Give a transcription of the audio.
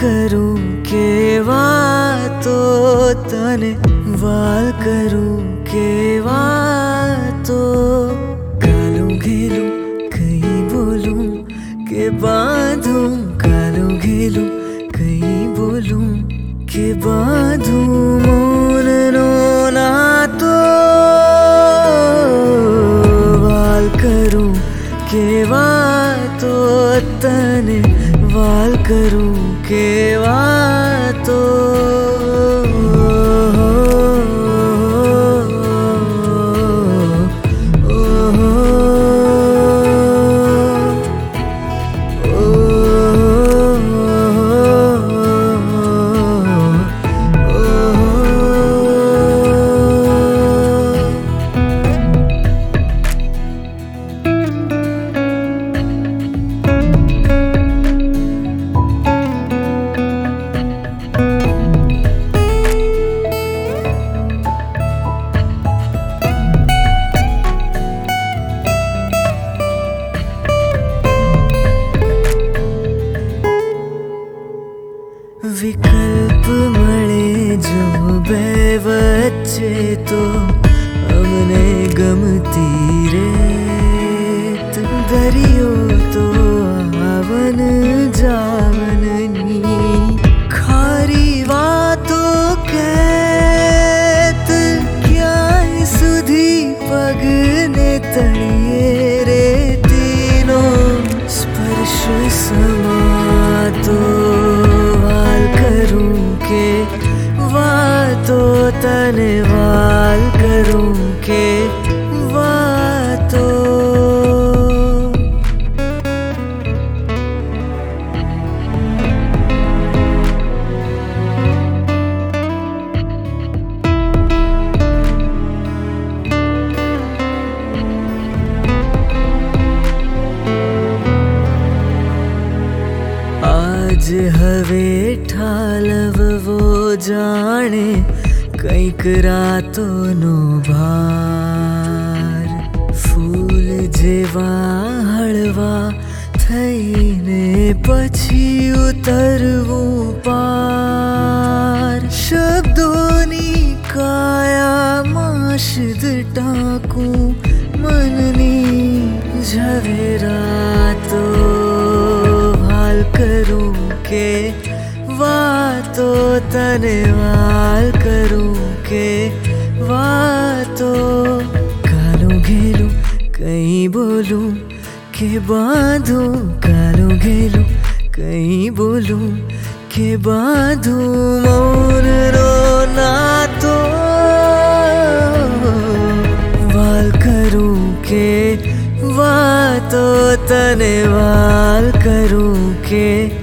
करूं के वातो तने वाल करूं के वातो कालू घेलूं कहीं बोलूं के बांधूं कालू घेलूं कहीं बोलूं के बांधूं मौन नो ना तो वाल करूं के वातो तने वाल करूं के वातो विकल्प मळे जो बे वच्चे तो अमने गमती रेत दरियो तो आवन जावननी खारी वातो कहत क्या सुधी पगने तड़िए रे तीनों स्पर्श समातो के वातो तने वाल करूं के वातो आज हवे ठालव वो जाने कंईक रातो नो भार फूल जेवा हळवा थईने पछी उतरवू पार शब्दोनी काया माशद टाकू मननी झवेरातो वाल करूं के वातो तने वाल करूं के वातो कालू घेलूं कहीं बोलूं के बांधूं कालू घेलूं कहीं बोलूं के बांधूं मौन रो ना तो वाल करूं के वातो तने वाल करूं के